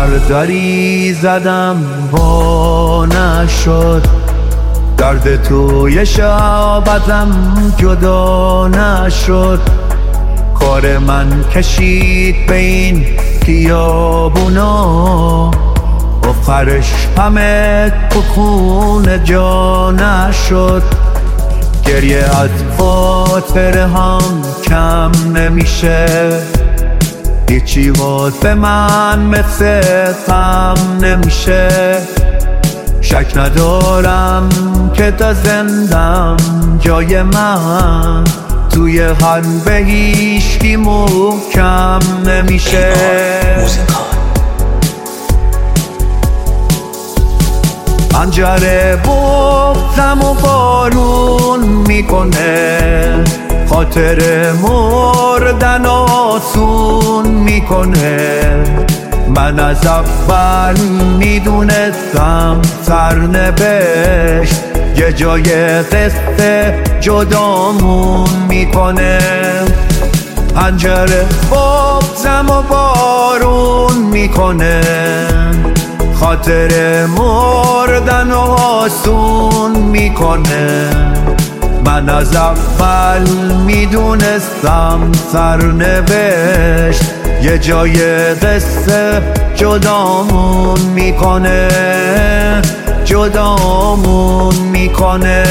دری زدم وا نشد، درد توی شب ازم جدا نشد. کار من کشید به این خیابونا، آخرش همه تو خون جا نشد. گریه از خاطره هم کم نمیشه، هیچی واسه من مثل غم نمیشه. شک ندارم که تا زندم جای من توی قلب هیچکی محکم نمیشه. پنجره بغضم و بارون میکنه، خاطر مردن آسون میکنه. من از اول میدونستم سرنوشت یه جای قصه جدامون میکنه. پنجره بغضم و بارون میکنه، خاطر مردن و آسون میکنه. من از اول میدونستم سرنوشت یه جای قصه جدامون میکنه، جدامون میکنه.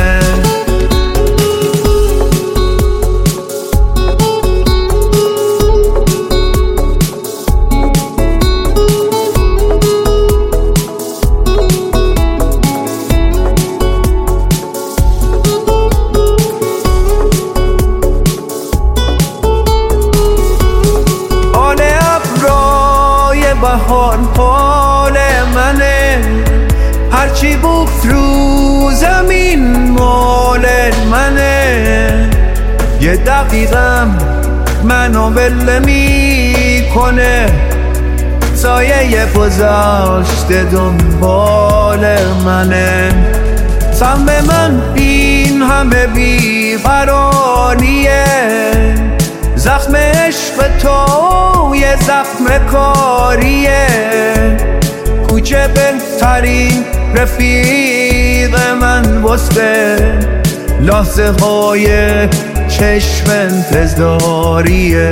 بهار حال منه، هرچی بود رو زمین مال منه. یه دقیقم منو ول میکنه، سایه گذشته دنبال منه. سم من این همه بیقراریه، زخم عشق تو یه زخم کاریه. کوچه بهترین رفیق من وسته لحظه های چشم انتظاریه.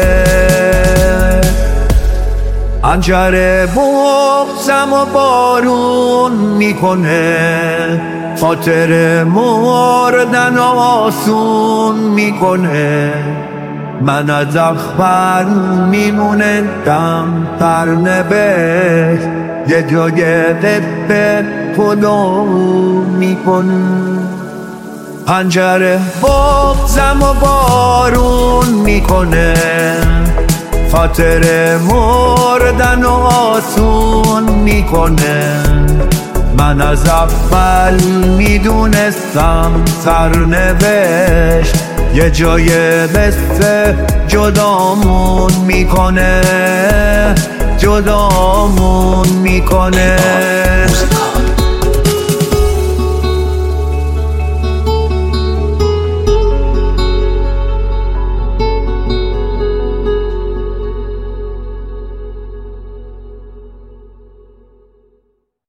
پنجره بغضم و بارون میکنه، خاطر مردن آسون میکنه. من از اول میمونم سرنوشت یه جای قصه خدا میکنه. پنجره بغضم و بارون میکنه، خاطر مردن و آسون میکنه. من از اول میدونستم سرنوشت یه جای قصه جدامون میکنه، جدامون میکنه.